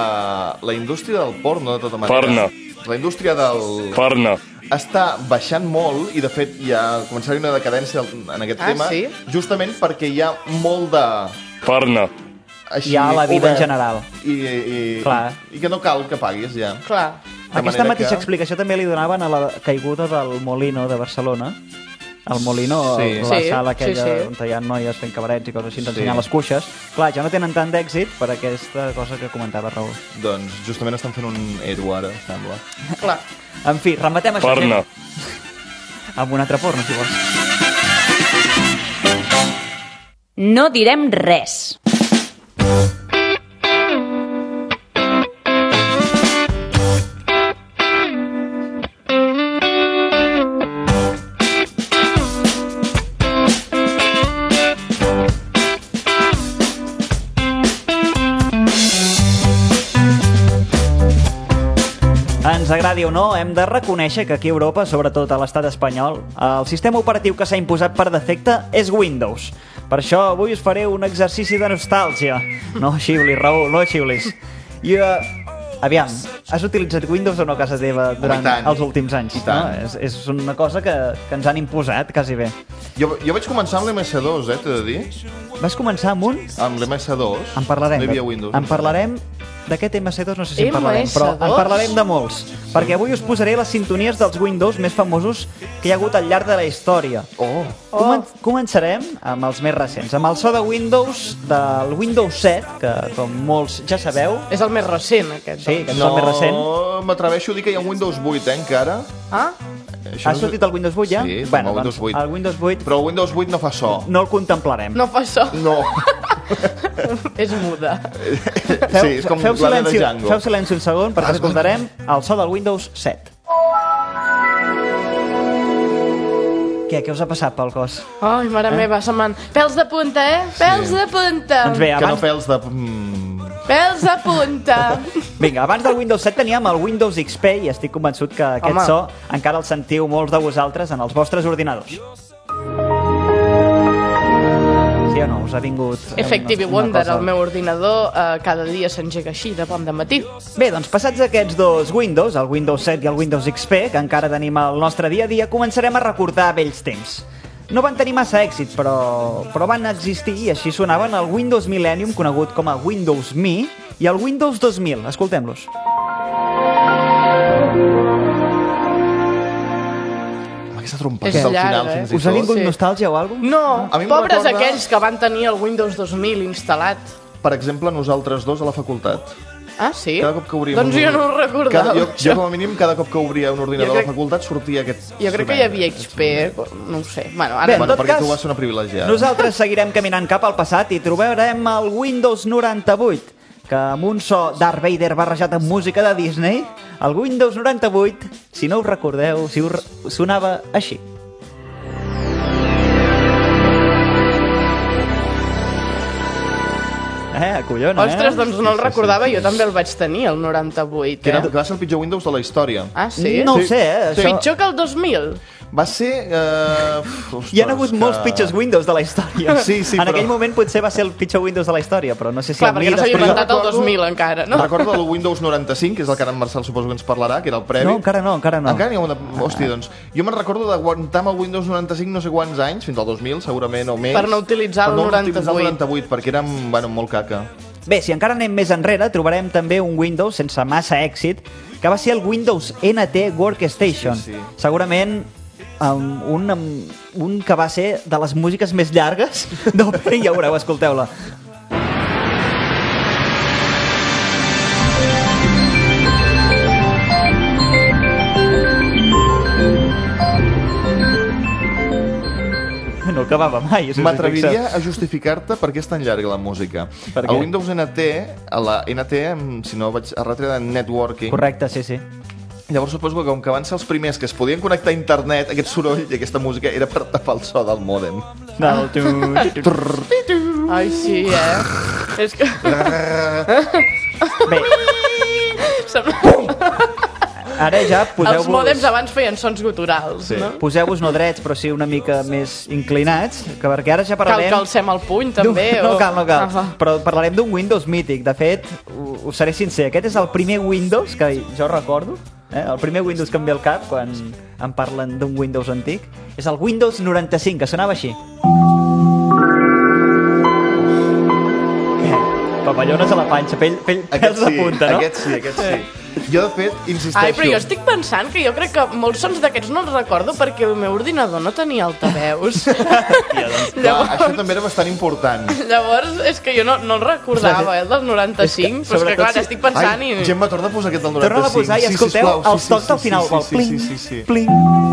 la indústria del porno, de tota manera... Porno. La indústria del... Porno. Està baixant molt i, de fet, hi ha començat una decadència en aquest tema, sí? Justament perquè hi ha molt de... Porno. Així, hi ha la vida en general. I que no cal que paguis, ja. Clar. Aquesta mateixa explicació també li donaven a la caiguda del Molino de Barcelona. El Molino, la sala aquella on hi ha noies fent cabarets i coses així, ensenyant les cuixes. Clar, ja no tenen tant d'èxit per aquesta cosa que comentava Raül. Doncs justament estan fent un Edu ara, sembla. Clar. En fi, rematem això. Porno. Amb un altre porno, si vols. No direm res. Ens agradi o no, hem de reconèixer que aquí a Europa, sobretot a l'estat espanyol, el sistema operatiu que s'ha imposat per defecte és Windows. Per això avui us faré un exercici de nostàlgia. No xiulis, Raül, no xiulis. I, aviam, has utilitzat Windows o no a casa teva durant els últims anys? No? És una cosa que ens han imposat, quasi bé. Jo vaig començar amb l'MS2, t'he de dir. Vas començar amb un? Amb l'MS2. En parlarem. No hi havia Windows. En parlarem d'aquest MS2, no sé si en parlarem, però en parlarem de molts. Perquè avui us posaré les sintonies dels Windows més famosos que hi ha hagut al llarg de la història. Començarem amb els més recents, amb el so de Windows del Windows 7, que com molts ja sabeu... És el més recent, aquest. Sí, és el més recent. No m'atreveixo a dir que hi ha un Windows 8, encara. Ah? Ha sortit el Windows 8 ja? Sí, el Windows 8. El Windows 8... Però el Windows 8 no fa so. No el contemplarem. No fa so. No. És muda. Sí, és com la de Django. Feu silenci un segon perquè escoltarem el so del Windows 7. Què us ha passat pel cos? Ai, mare meva, se'm van... Pèls de punta, Pèls de punta! Doncs bé, abans... Que no pèls de... Pèls a punta. Vinga, abans del Windows 7 teníem el Windows XP i estic convençut que aquest so encara el sentiu molts de vosaltres en els vostres ordinadors. Sí o no? Us ha vingut... Effective Wonder, el meu ordinador cada dia s'engega així de bon dematí. Bé, doncs passats aquests dos Windows, el Windows 7 i el Windows XP, que encara tenim al nostre dia a dia, començarem a recordar vells temps. No van tenir massa èxit, però van existir i així sonaven el Windows Millennium, conegut com a Windows Me, i el Windows 2000. Escoltem-los. Aquesta trompeta al final, fins i tot. Us ha vingut nostàlgia o alguna cosa? No, pobres aquells que van tenir el Windows 2000 instal·lat. Per exemple, nosaltres dos a la facultat. Ah, sí? Cada cop que obríem doncs jo no ho recordava. Jo, com a mínim, cada cop que obria un ordinador a la facultat sortia aquest... Jo crec que hi havia XP, no ho sé. Bueno, perquè tu vas ser una privilegiada. Nosaltres seguirem caminant cap al passat i trobarem el Windows 98, que amb un so Darth Vader barrejat amb música de Disney, el Windows 98, si no us recordeu, sonava així. Collona, Ostres, doncs no el recordava, jo també el vaig tenir, el 98. Que va ser el pitjor Windows de la història. Ah, sí? No ho sé, això... Pitjor que el 2000? Va ser... Hi ha hagut molts pitjors Windows de la història. Sí, en aquell moment potser va ser el pitjor Windows de la història, però no sé si... Clar, perquè no s'havia inventat el 2000 encara, no? Recordo el Windows 95, que és el que ara en Marcel suposo que ens parlarà, que era el previ. No, encara no. Encara n'hi ha una... Hòstia, doncs... Jo me'n recordo d'aguantar amb el Windows 95 no sé quants anys, fins al 2000 segurament o més. Per no utilitzar el 98. Per no utilitzar el 98, perquè érem, molt caca. Bé, si encara anem més enrere, trobarem també un Windows sense massa èxit, que va ser el Windows NT Workstation. Sí. Segurament un que va ser de les músiques més llargues d'Opera, ja veureu, escolteu-la. No acabava mai. M'atreviria a justificar-te per què és tan llarga la música. El Windows NT, la NT, si no vaig erratre, de Networking. Correcte, sí. Llavors suposo que com que van ser els primers que es podien connectar a internet, aquest soroll i aquesta música era per tapar el so del mòdem. Ai, sí, És que... Bé. Ara ja poseu-vos... Els mòdems abans feien sons guturals, no? Poseu-vos no drets, però sí una mica més inclinats, perquè ara ja parlarem... Cal que alcem el puny, també? No cal. Però parlarem d'un Windows mític. De fet, us seré sincer, aquest és el primer Windows que jo recordo, el primer Windows que em ve al cap quan em parlen d'un Windows antic, és el Windows 95, que sonava així. Papallones a la panxa, pèls de punta, no? Aquest sí. Jo, de fet, insisteixo... Ai, però jo estic pensant que jo crec que molts sons d'aquests no els recordo perquè el meu ordinador no tenia altaveus. Clar, això també era bastant important. Llavors, és que jo no el recordava, el del 95, però és que clar, estic pensant i... Gemma, torna a posar aquest del 95. Torna a posar i escolteu els tocs del final. Sí. Pling.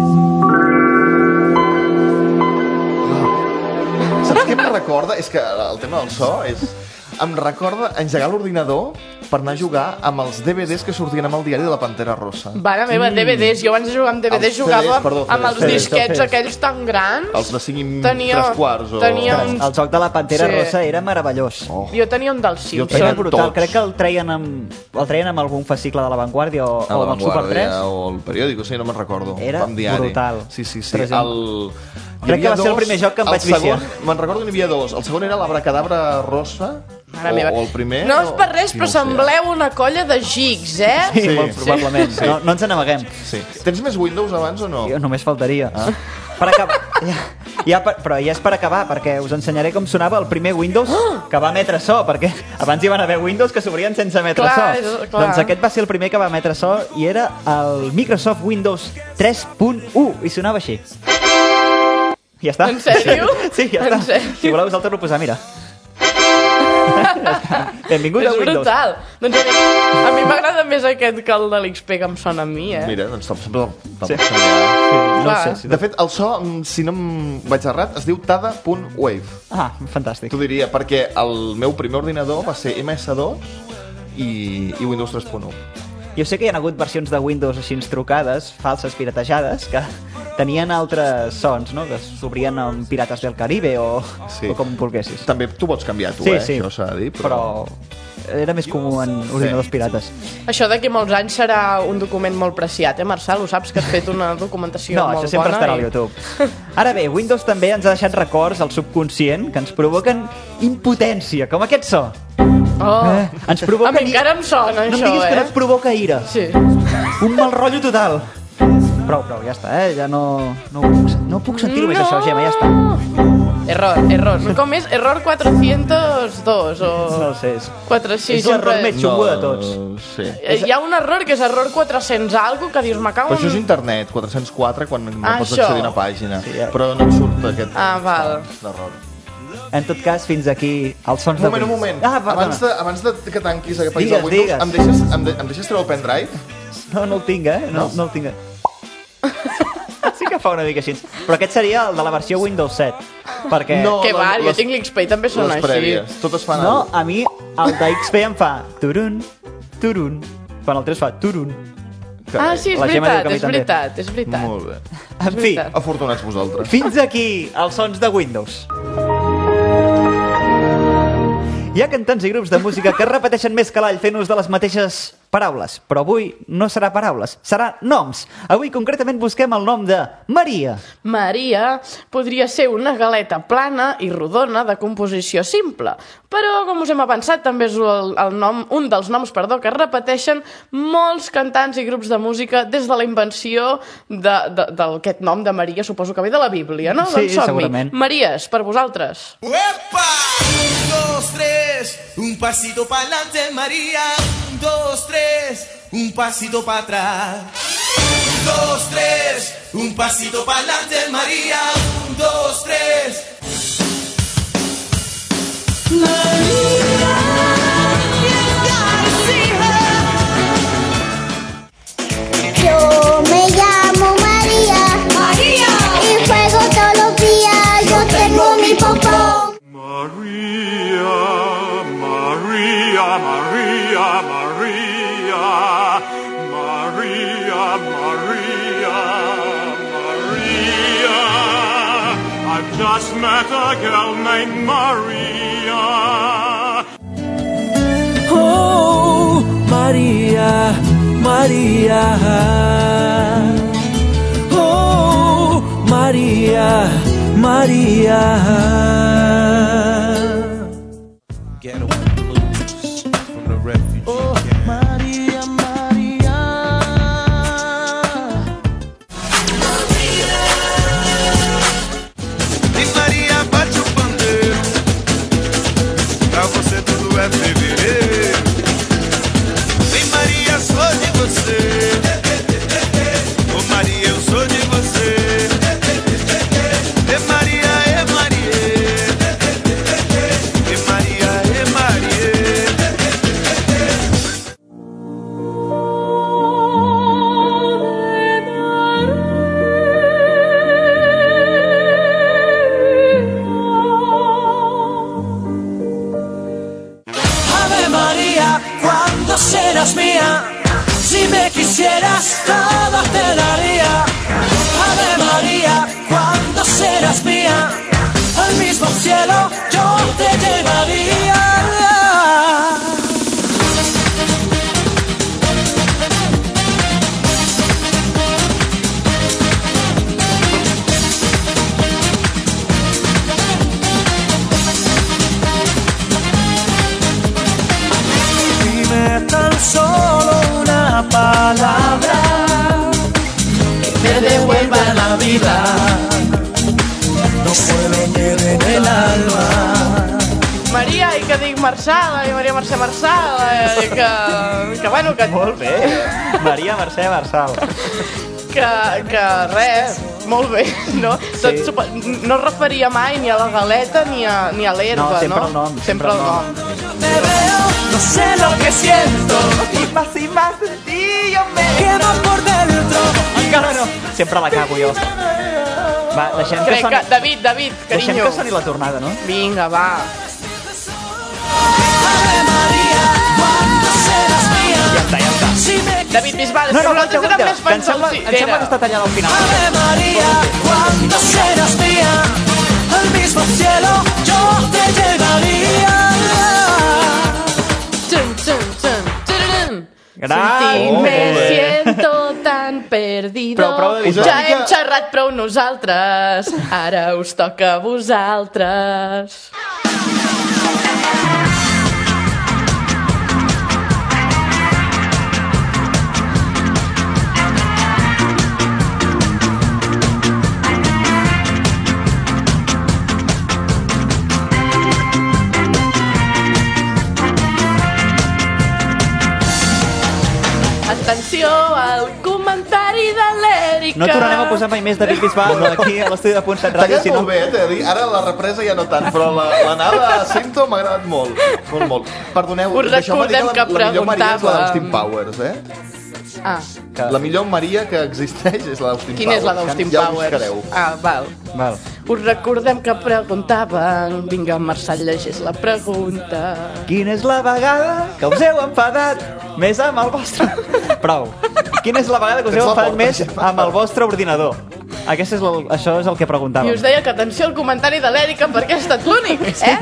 Saps què em recorda? És que el tema del so és... Em recorda engegar l'ordinador per anar a jugar amb els DVDs que sortien amb el diari de la Pantera Rosa. Mare meva, DVDs. Jo abans de jugar amb DVDs jugava amb els disquets aquells tan grans. Els de 5 i 3 quarts. El joc de la Pantera Rosa era meravellós. Jo tenia un dels Simpsons. Era brutal. Crec que el treien amb algun fascicle de La Vanguardia o del Super 3. O el periòdic, no me'n recordo. Era brutal. Sí. Crec que va ser el primer joc que em vaig viciar. Me'n recordo que n'hi havia dos. El segon era l'Abracadabra Rosa, o el primer... No és per res, però sembleu una colla de gigs, Sí, molt probablement. No ens n'amaguem. Tens més Windows abans o no? Només faltaria. Per acabar... Però ja és per acabar, perquè us ensenyaré com sonava el primer Windows que va emetre so, perquè abans hi van haver Windows que s'obrien sense emetre so. Doncs aquest va ser el primer que va emetre so i era el Microsoft Windows 3.1 i sonava així. Ja està. En sèrio? Sí, ja està. Si voleu us el torno a posar, mira. Benvingut a Windows. És brutal. Doncs a mi m'agrada més aquest que el de l'XP que em sona a mi, Mira, doncs sempre... No sé. De fet, el so, si no em vaig errat, es diu tada.wave. Ah, fantàstic. T'ho diria, perquè el meu primer ordinador va ser MS2 i Windows 3.1. Jo sé que hi ha hagut versions de Windows així trucades, falses, piratejades, que tenien altres sons, no? Que s'obrien amb Pirates del Caribe o com volguessis. També tu pots canviar, tu, sí. Això s'ha de dir, però era més comú en ordinadors pirates. Això d'aquí molts anys serà un document molt preciat, Marçal? Ho saps, que has fet una documentació molt bona? No, això sempre estarà al YouTube. Ara bé, Windows també ens ha deixat records al subconscient que ens provoquen impotència, com aquest so. Ens provoca... A mi encara em sona, això, això, No em diguis que no et provoca ira. Sí. Un mal rotllo total. Prou, ja està, ja no puc sentir-ho més, això, Gemma, ja està. Error. Com és? Error 402 o... No sé. 400. És l'error més xungo de tots. Sí. Hi ha un error que és error 400 algo, que dius, m'acabo... Però això és internet, 404, quan no pots accedir a una pàgina. Sí, però no et surt aquest val. error. En tot cas, fins aquí els sons de Windows. Un moment. Abans de que tanquis aquest país del Windows, em deixes treure el pendrive? No el tinc, No el tinc. Sí que fa una mica així. Però aquest seria el de la versió Windows 7. Perquè... Que va, jo tinc l'XP i també són així. Les prèvies, totes fan... No, a mi el d'XP em fa turun, turun. Quan el 3 fa turun. Sí, és veritat. Molt bé. En fi, afortunats vosaltres. Fins aquí els sons de Windows. Hi ha cantants i grups de música que repeteixen més que l'all fent ús de les mateixes paraules, però avui no serà paraules, serà noms. Avui concretament busquem el nom de Maria. Maria podria ser una galeta plana i rodona de composició simple, però com us hem avançat també és un dels noms que repeteixen molts cantants i grups de música des de la invenció d'aquest nom de Maria, suposo que ve de la Bíblia, no? Sí, doncs som-hi. segurament. Maries, per vosaltres. ¡Uepa! 1, 2, 3, un pasito para adelante, María. 1, 2, 3, un pasito para atrás. 1, 2, 3, un pasito para adelante, María. 1, 2, 3. María, yo me llamo María. María. Y juego todos los días. Yo tengo mi popó. I've just met a girl named Maria. Oh, Maria, Maria. Oh, Maria, Maria. Getaway blues from the refugee camp. Maria, Maria. Vem Maria, bate o pandeiro. Pra você tudo é fevereiro. Vem Maria, sou de você. Ô Maria, eu sou de você. É Maria, é Maria. É Maria, é Maria. Ave María, cuando serás mía, si me quisieras todo te daría. Ave María, cuando serás mía, al mismo cielo yo te llevaría. Dime tan solo una palabra que me devuelva la vida. No puedo ver en el alma. Maria, i que dic Marçal, i Maria Mercè Marçal, que bueno, que... Molt bé, Maria Mercè Marçal. Que res, molt bé, no? Sí. No es referia mai ni a la galeta ni a l'herba, no? Sempre el nom. Sempre el nom. Te veo, no sé lo que siento. Y más de ti yo me quedo por dentro. Encara no. Sempre la cago jo. Va, deixem que soni... David, carinyo. Deixem que soni la tornada, no? Vinga, va. Ave María, cuando serás mía. Ja està. Si me David Bisbal, és que nosaltres érem més fans del Em sembla que està tallant al final. Ave María, cuando serás mía, al mismo cielo yo te llevaría. Me siento tan perdido. Ja hem xerrat prou nosaltres, ara us toca a vosaltres. Atenció al comentari de l'Èrica. No tornarem a posar mai més David Bisbal aquí a l'estudi de Punset T'ha Ràdio. quedat molt bé, t'he de dir. Ara la represa ja no tant, però l'anada a Sento m'ha agradat molt. Molt, molt. Perdoneu, us recordem que la millor Maria és la d'Austin preguntàvem. Powers, eh? Ah. La millor Maria que existeix és la d'Austin Powers. Quina és la d'Austin Ja ho Powers? buscareu. Ah, val. Us recordem que preguntàvem. Vinga, Marçal, llegeix la pregunta. Quina és la vegada que us heu enfadat més amb el vostre... Prou. Quina és la vegada que us heu enfadat més amb el vostre ordinador? Això és el que preguntàvem. I us deia que atenció al comentari de l'Èrica perquè ha estat l'únic, eh?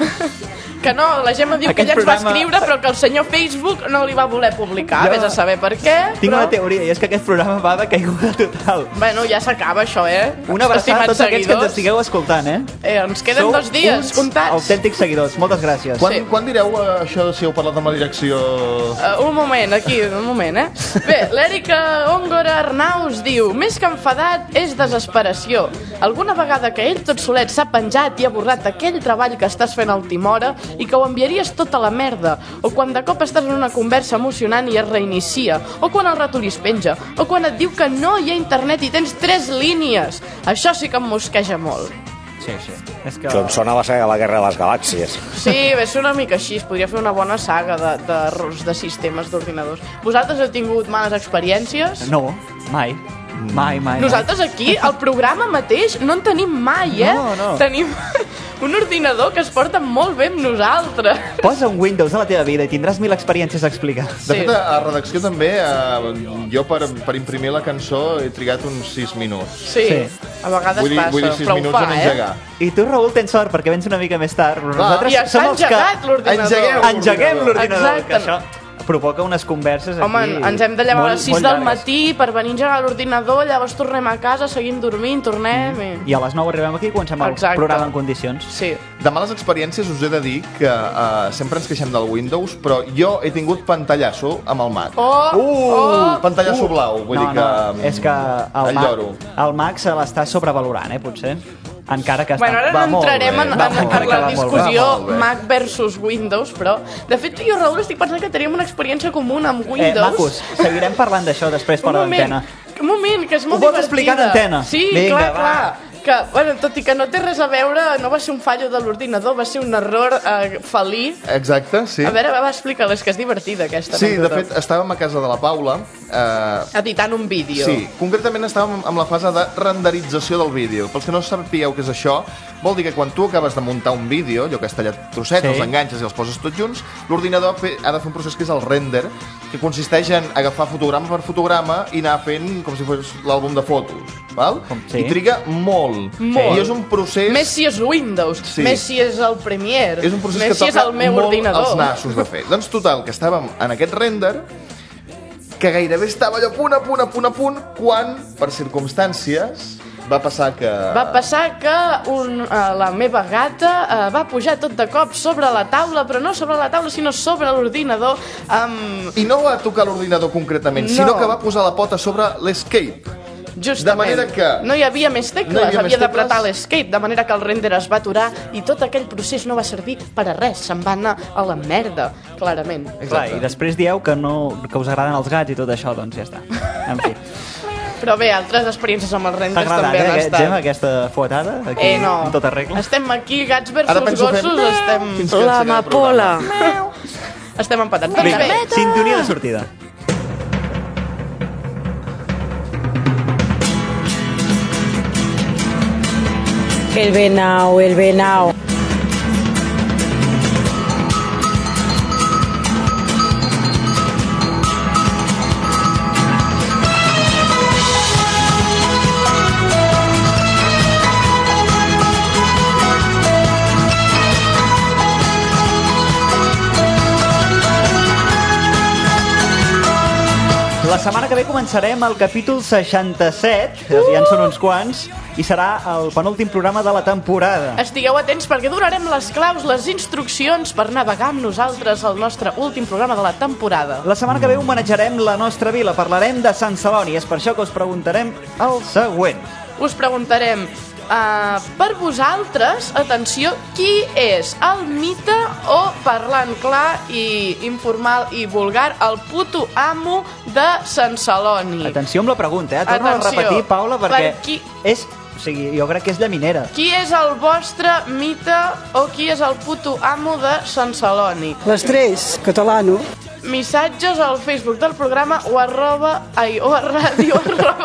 Que no, la Gemma diu que ella ens va escriure però que el senyor Facebook no li va voler publicar. Vés a saber per què. Tinc una teoria, i és que aquest programa va de caiguda total. Bueno, ja s'acaba això, eh? Una abraçada a tots aquells que ens estigueu escoltant, eh? Ens queden 2 dies comptats. Autèntics seguidors, moltes gràcies. Quan direu això si heu parlat amb la direcció? Un moment, eh? Bé, l'Èrica Óngora Arnaus diu: més que enfadat és desesperació. Alguna vegada que ell tot solet s'ha penjat i ha borrat aquell treball que estàs fent a última hora i que ho enviaries tota la merda, o quan de cop estàs en una conversa emocionant i es reinicia, o quan el ratolí es penja, o quan et diu que no hi ha internet i tens 3 línies. Això sí que em mosqueja molt. Sí. És que... Això em sona a la saga de la Guerra de les Galàxies. Sí, va ser una mica així. Es podria fer una bona saga d'errors de sistemes d'ordinadors. Vosaltres heu tingut males experiències? No, mai. Mai. Nosaltres aquí, al programa mateix, no en tenim mai, eh? No. Tenim un ordinador que es porta molt bé amb nosaltres. Posa un Windows a la teva vida i tindràs 1000 experiències a explicar. De fet, a redacció també, jo per imprimir la cançó he trigat uns 6 minuts. Sí. A vegades passa, vull dir 6 però ho minuts fa, en engegar. I tu, Raül, tens sort perquè vens una mica més tard. Nosaltres ja està som els que engegat l'ordinador. engeguem l'ordinador. Exacte. Que això provoca unes converses aquí. Home, ens hem de llevar a les 6 del matí per venir a engegar l'ordinador, llavors tornem a casa, seguim dormint, tornem... I a les 9 arribem aquí i comencem el programa en condicions. Sí. De males experiències us he de dir que sempre ens queixem del Windows, però jo he tingut pantallasso amb el Mac. Pantallasso blau, vull dir que... És que el Mac se l'està sobrevalorant, potser. Encara que està... Bueno, ara no entrarem en la discussió Mac versus Windows, però de fet tu i jo, Raül, estic pensant que teníem una experiència comuna amb Windows. Macos, seguirem parlant d'això després fora d'antena. Un moment, que és molt divertida. Ho vols explicar en antena? Sí, clar. Que, bueno, tot i que no té res a veure, no va ser un fallo de l'ordinador, va ser un error felí. Exacte, sí. A veure, va explicar-la, és que és divertida aquesta. Sí, de fet, estàvem a casa de la Paula... editant un vídeo. Sí, concretament estàvem amb la fase de renderització del vídeo. Pels que no sapigueu què és això, vol dir que quan tu acabes de muntar un vídeo, allò que has tallat trossets, els enganxes i els poses tots junts, l'ordinador ha de fer un procés que és el render, que consisteix en agafar fotograma per fotograma i anar fent com si fos l'àlbum de fotos. Val? I triga molt. I és un procés... Més si és Windows, més si és el Premiere, és un procés més que si és el meu molt ordinador. els nassos de fer. Doncs total, que estàvem en aquest render que gairebé estava allò a punt, quan, per circumstàncies, va passar que la meva gata va pujar tot de cop sobre la taula, però no sobre la taula, sinó sobre l'ordinador. I no va tocar l'ordinador concretament, sinó que va posar la pota sobre l'escape. Justament. De manera que... No hi havia més tecles, havia d'apretar l'escape, de manera que el render es va aturar i tot aquell procés no va servir per a res, se'n va anar a la merda, clarament. Clar, i després dieu que us agraden els gats i tot això, doncs ja està. En fi. Però bé, altres experiències amb els renders també han estat. T'ha agradat, Gemma, aquesta fuetada? Aquí, no. En tota regla? Estem aquí, gats versus gossos, estem... L'amapola. Estem empatats. Vinga, sintonia de sortida. El venao, el venao. setmana que ve començarem el capítol 67, ja en són uns quants, i serà el penúltim programa de la temporada. Estigueu atents perquè donarem les claus, les instruccions per navegar amb nosaltres al nostre últim programa de la temporada. La setmana que ve homenatjarem la nostra vila, parlarem de Sant Celoni, és per això que us preguntarem el següent. Us preguntarem... per vosaltres, atenció, qui és el mite o, parlant clar i informal i vulgar, el puto amo de Sant Celoni? Atenció amb la pregunta, torna a repetir, Paula, perquè és... O sigui, jo crec que és llaminera. Qui és el vostre mite o qui és el puto amo de Sant Celoni? Les tres, catalano. Missatges al Facebook del programa o a ràdio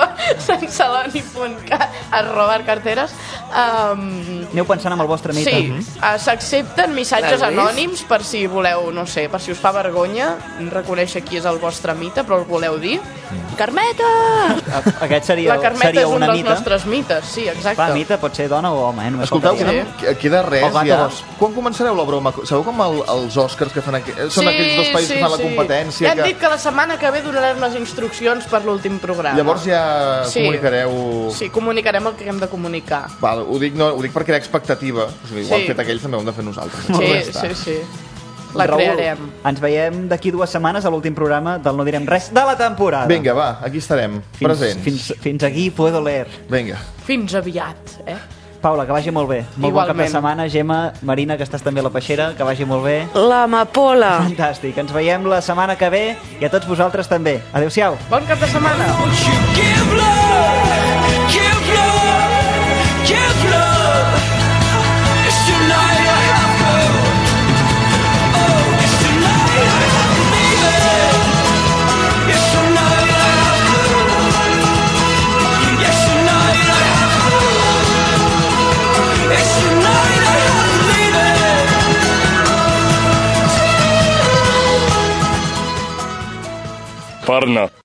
santceloni.cat @carteres. Aneu pensant amb el vostre mite. Sí, s'accepten missatges anònims per si voleu, no sé, per si us fa vergonya reconèixer qui és el vostre mite, però el voleu dir. Carmeta! Aquest seria la Carmeta és un dels mite. nostres mites, sí, exacte. Clar, mite pot ser dona o home, només escolteu, queda res ja. Dos. Quan començareu la broma? Sabeu com els Oscars que fan són aquells dos països que fan la competència? Ja han dit que la setmana que ve donarem les instruccions per l'últim programa. Llavors ja comunicareu... Sí, comunicarem el que hem de comunicar. Val, ho dic per crear expectativa. O sigui, igual fet aquells també ho hem de fer nosaltres. Sí. La crearem. Ens veiem d'aquí 2 setmanes a l'últim programa del No direm res de la temporada. Vinga, va, aquí estarem, presents. Fins aquí puedo leer. Vinga. Fins aviat, Paula, que vagi molt bé. Molt bon cap de setmana. Gemma, Marina, que estàs també a la peixera, que vagi molt bé. L'amapola. Fantàstic. Ens veiem la setmana que ve i a tots vosaltres també. Adéu-siau. Bon cap de setmana. Porno.